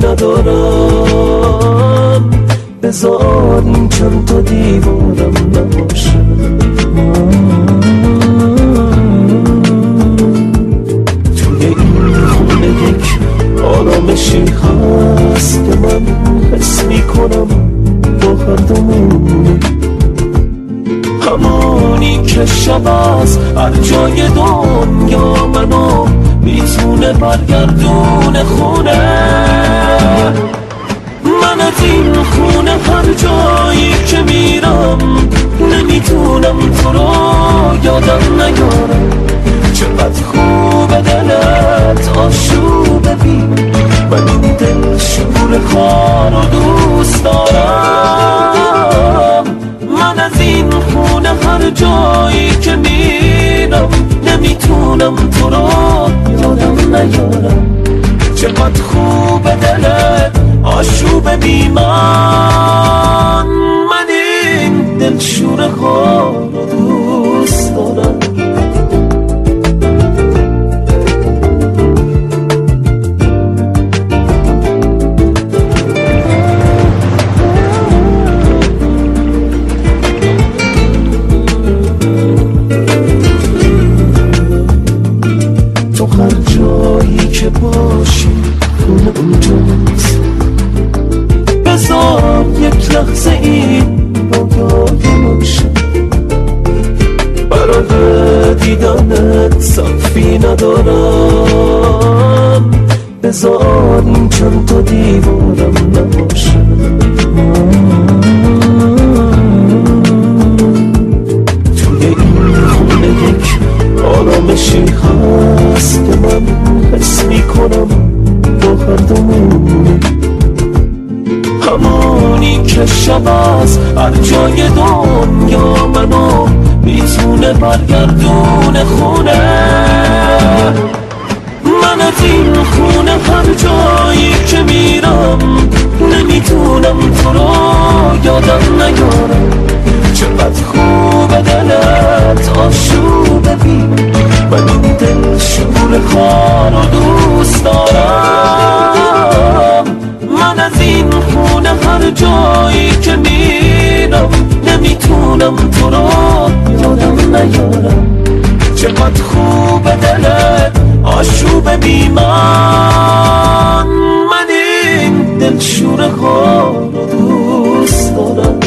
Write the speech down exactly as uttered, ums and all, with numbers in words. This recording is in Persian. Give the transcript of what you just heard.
ندارم، بذار این چند تا دیوارم نباشه. توی این خونه یک آرامشی هست که من حس میکنم با هر دومونی، همونی که شب از هر جای دنیا منو میتونه برگردون خونه. من از این خونه هر جایی که میرم نمیتونم تو رو یادم نیارم. چقدر خوبه دلت آشوبه بی، من این دل شور خار رو دوست دارم. من از این خونه هر جایی که میرم نمیتونم تو رو یادم نیارم. چقدر خوبه دلت آشوبه بی من، من این دل شور خار رو دوست دارم. تو هر جایی که باشی خونه اونجاست، بذار یک لحظه این رویای من شه. برای دیدنت صفی ندارم، بذار این چند تا دیوارم نباشه. توی این خونه یک آرامشی هست که من حس میکنم با هر دومونی، همونی که شب از هر جای دنیا منو میتونه برگردون خونه. من از این خونه هر جایی که میرم نمیتونم تو رو یادم نیارم. چقدر خوبه دلت آشوبه بی، من این دل شور خار رو دوست دارم. من از این خونه هر جایی که میرم نمیتونم تو رو یادم نیارم. چقدر خوبه دلت آشوبه بی من، من این دل شور خار رو دوست دارم.